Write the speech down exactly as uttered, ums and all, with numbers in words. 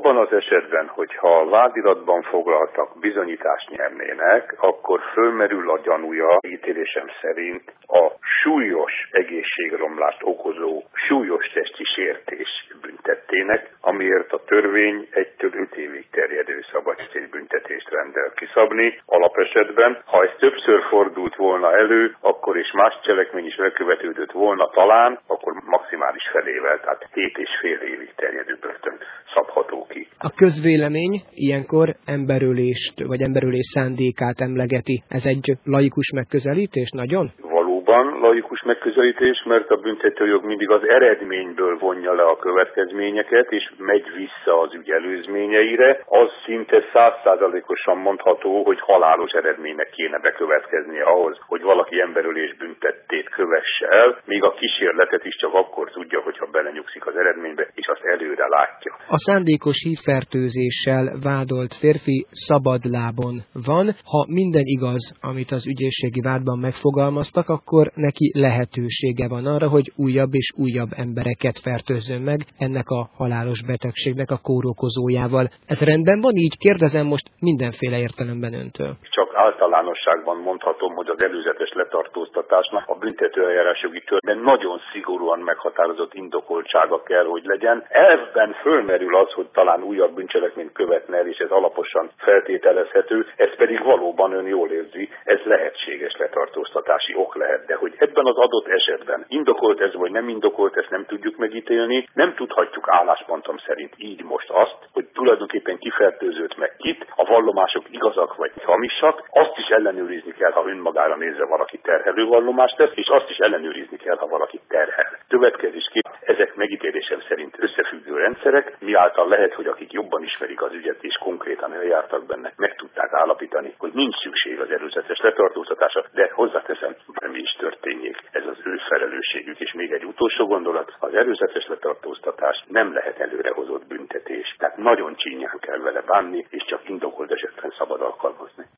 abban az esetben, hogyha a vádiratban foglaltak bizonyítást nyernének, akkor fölmerül a gyanúja, ítélésem szerint a súlyos egészségromlást okozó súlyos testi sértés büntettének, amiért a törvény egytől öt évig terjedő szabadságbüntetést rendel kiszabni. Alapesetben, ha ez többször fordult volna elő, akkor és más cselekmény is elkövetődött volna talán, akkor maximális felével, tehát hét és fél évig terjedő börtön szabható ki. A közvélemény ilyenkor emberölést vagy emberölés szándékát emlegeti. Ez egy laikus megközelítés nagyon? Valóban laikus megközelítés, mert a büntetőjog mindig az eredményből vonja le a következményeket, és megy vissza az ügy előzményeire. Az szinte száz százalékosan mondható, hogy halálos eredménynek kéne bekövetkeznie ahhoz, hogy valaki emberölés büntettét kövesse el, még a kísérletet is csak akkor tudja, hogyha belenyugszik az eredménybe, és azt előre látja. A szándékos hívfertőzéssel vádolt férfi szabadlábon van. Ha minden igaz, amit az ügyészségi vádban megfogalmaztak, akkor neki lehetősége van arra, hogy újabb és újabb embereket fertőzzön meg ennek a halálos betegségnek a kórokozójával. Ez rendben van így? Kérdezem most mindenféle értelemben öntől. Csak általánosságban mondhatom, hogy az előzetes letartóztatásnak a büntetőeljárásjogi törvényben nagyon szigorúan meghatározott indokoltsága kell, hogy legyen. Elvben fölmerül az, hogy talán újabb bűncselekményt követne el, és ez alaposan feltételezhető, ez pedig valóban ön jól érzi, ez lehetséges letartóztatási ok lehet, de hogy ebben az adott esetben indokolt ez vagy nem indokolt, ezt nem tudjuk megítélni, nem tudhatjuk álláspontom szerint így most azt, hogy tulajdonképpen kifertőzött meg kit, a vallomások igazak vagy hamisak, azt is ellenőrizni kell, ha önmagára nézve valaki terhelő vallomást tesz, és azt is ellenőrizni kell, ha valaki terhel. Következésképp ezek megítélésem szerint összefüggő rendszerek, miáltal lehet, hogy akik jobban ismerik az ügyet és konkrétan eljártak benne, meg tudták állapítani, hogy nincs szükség az előzetes letartóztatásra, de hozzáteszem, bármi is történjék, ez az ő felelősségük. És még egy utolsó gondolat, az előzetes letartóztatás nem lehet előrehozott büntetés, tehát nagyon csínyán kell vele bánni, és csak indokolt esetben szabad alkalmazni.